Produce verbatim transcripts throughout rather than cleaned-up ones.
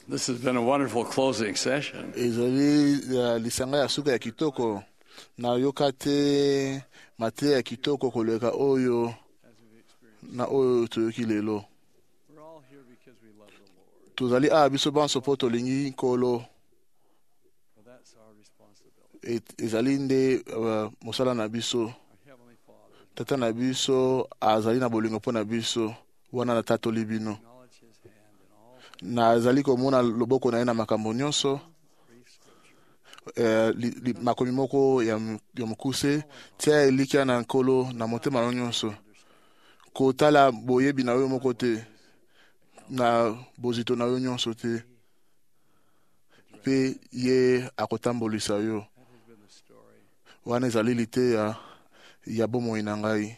This has been a wonderful closing session. ezali uh, lisanga ya suka ya kitoko na yoka te mate ya kitoko koleka oyo na oyo toyoki lelo. We're all here because we love the Lord. Tozali a biso banso po tolingi nkolo. Well, that's our responsibility. Et- ezali nde uh, mosala na biso. Our Heavenly Father, Tata na biso azali na bolingo mpo na biso wana na tatoli bino acknowledge His hand in all things. na azali komona loboko na ye na makambo nyonso. Brief scripture. Eh, li, li, makomi moko ya, m- ya mokuse tia elikya na nkolo na motema no nyonso kotala boyebi na yo moko te na bozito na yo nyonso te mpe ye akotambolisa yo. That has been the story. Wana ezali liteya ya bomoi na ngai.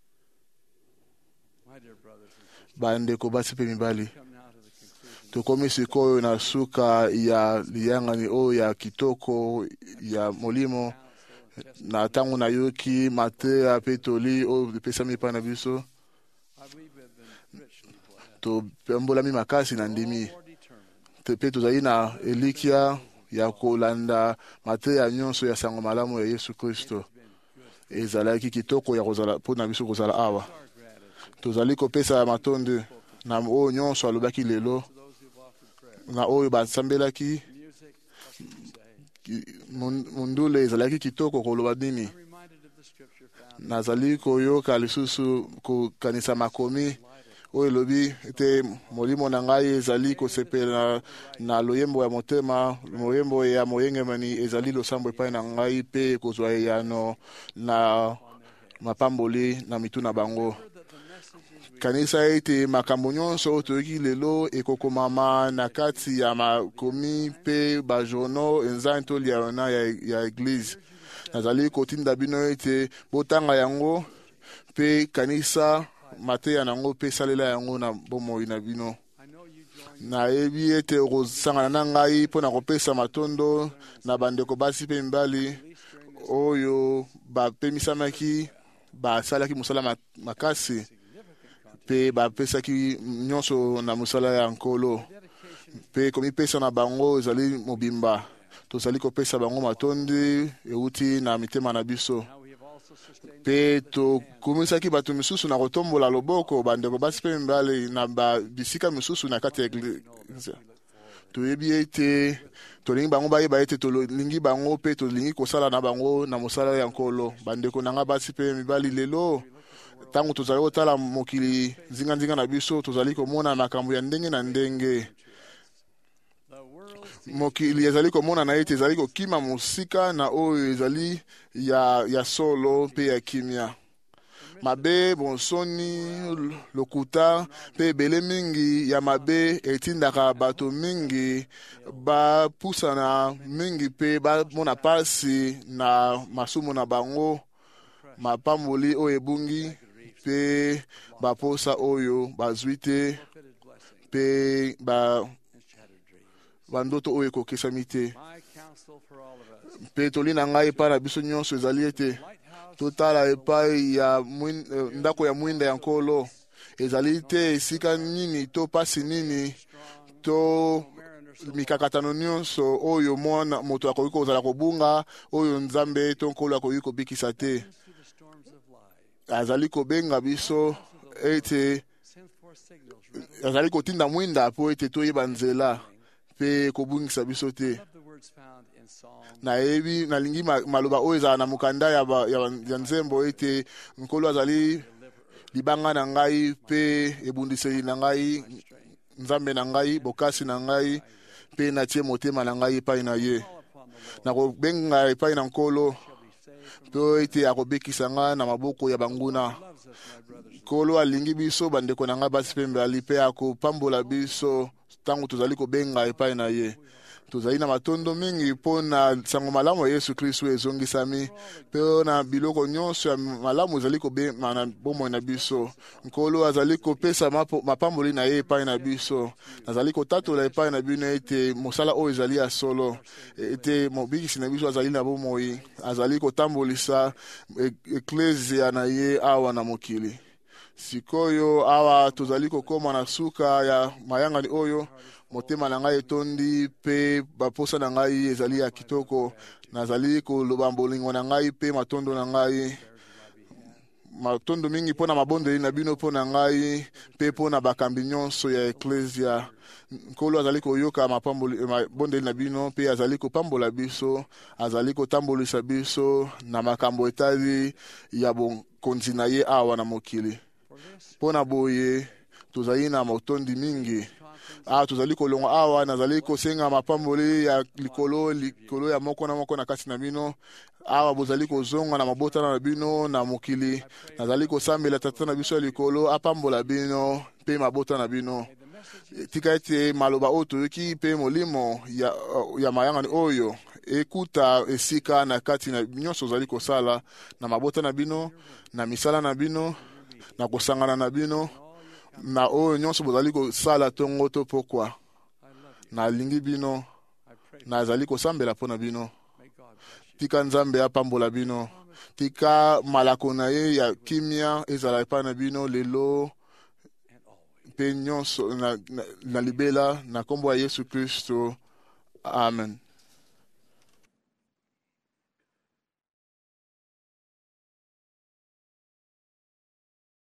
My dear brothers and sisters, Bandeko basi mpe mibali, come now to the conclusion. tokomi sikoyo na suka ya liyangani oyo ya kitoko ya molimo na ntango nayoki mateya mpe toli oyo epesami epai na biso. I believe we have been richly blessed. Topembolami makasi na ndimi More determined Te- mpe tozali na elikya ya kolanda mateya nyonso ya sango malamu ya Yesu Kristo. Ezalaki kitoko ya kozala mpo na biso kozala awa. our gratitude Tozali kopesa matondo na oyo nyonso alobaki lelo to those who have offered prayer. na oyo basambelaki. Music, what can you say? Ki- mun- mundule ezalaki kitoko koloba nini. I'm reminded of the scripture found Nazali koyoka lisusu kokanisa makomi oyo elobi ete molimo na ngai ezali kosepela na loyembo ya motema, loyembo ya moyengemani ezali losambo epai na ngai mpe kozwa eyano na mapamboli na mitu na bango. that the messages we Kanisa ete makambo nyonso oyo toyoki lelo ekokomama na kati ya makomi mpe bajourno eza ntoli ya yona ya, ya eglize. Nazali kotinda bino ete botanga yango mpe kanisa mateya nango mpe salela yango na bomoi na bino. I know you join Nayebi ete okosangana na ngai mpo na kopesa matondo na bandeko basi mpe mibali oyo bapemisamaki basalaki mosala ma- makasi mpe bapesaki nyonso na mosala ya nkolo mpe komipesa na bango ezali mobimba. Tozali kopesa bango matondi euti na mitema na biso now we have also sustained mpe tokumisaki bato misusu na kotombola loboko bandeko basi mpe mibali na ba- bisika misusu na kati ya eglize. Toyebi ete tolingi bango bayeba ete tolingi bango mpe tolingi kosala na bango na mosala ya nkolo. Bandeko na nga basi mpe mibali, lelo ntango tozali kotala mokili nzinga-nzinga na biso tozali komona makambo ya ndenge na ndenge. the world Mokili ezali komona na ete ezali kokima mosika na oyo ezali ya, ya solo mpe ya kimia. Mabe, bonsoni, lokuta mpe ebele mingi ya mabe etindaka bato mingi bapusana mingi mpe bamona pasi na masumu na bango, mapamboli oyo ebungi mpe baposa oyo bazwi te forfeited blessing mpe ba, and shattered dreams. bandoto oyo ekokesami te. My counsel for all of us. Mpe toli na ngai epai na biso nyonso ezali ete Lighthouse totala epai ya mwin, eh, ndako ya mwinda ya nkolo. Ezali te esika nini to pasi nini to mikakatano nyonso oyo mwana moto akoki kozala kobunga oyo nzambe to nkolo akoki kobikisa te. through the storms of life. Azali kobenga biso ete Send forth signals rather azali kotinda mwinda po ete toyeba nzela mpe kobungisa biso te. of the words found in Psalm Nayebi nalingi ma- maloba oyo ezala na mokanda ya, ba, ya, ba- ya nzembo ete nkolo azali libanga na ngai mpe ebundiseli na ngai, nzambe na ngai, bokasi na ngai mpe natie motema na ngai epai na ye. upon the Lord Nakobenga epai na nkolo shall be saved from mpo ete akobekisa ngai na maboko ya banguna. loves us, my brothers. Nkolo alingi biso bandeko na ngai basi mpe mbali mpe akopambola biso ntango tozali kobenga epai na ye. Tozali na matondo mingi mpo na sango malamu ya Yesu Kristo ezongisami mpe na biloko nyonso ya malamu ezali kobema na bomoi na biso. Nkolo azali kopesa mapo- mapamboli na ye epai na biso. Nazali kotatola epai na bino ete mosala oyo ezali ya solo, ete mobikisi na biso azali na bomoi, azali kotambolisa e- eklezia na ye awa na mokili. sikoyo awa tozali kokoma na suka ya mayangani oyo motema na ngai etondi mpe baposa na ngai ezali ya kitoko nazali koloba bolingo na ngai mpe matondo na ngai matondo mingi mpo na mabondeli na bino mpo na ngai mpe mpo na bakambi nyonso ya eklesia nkolo azali koyoka mabondeli na bino mpe azali kopambola biso azali kotambolisa biso na makambo etali ya bokonzi na ye awa na mokili mpo na boye tozali na motondi mingi awa tozali kolonga awa nazali kosenga mapamboli ya likolo likolo ya moko na moko na kati na bino awa bozali kozonga na mabota na bino na mokili nazali kosambela tata na biso ya likolo apambola bino mpe mabota na bino tika ete maloba oyo toyoki mpe molimo ya, ya mayangani oyo ekuta esika na kati na nyonso ozali kosala na mabota na bino na misala na bino na kosangana na bino na oyo nyonso bozali kosala tongo to pokwa nalingi bino nazali kosambela mpo na bino tika nzambe apambola bino tika malako na ye ya kimia ezala epai na bino lelo mpe nyonso na, na, na libela na kombo ya Yesu Kristo amen.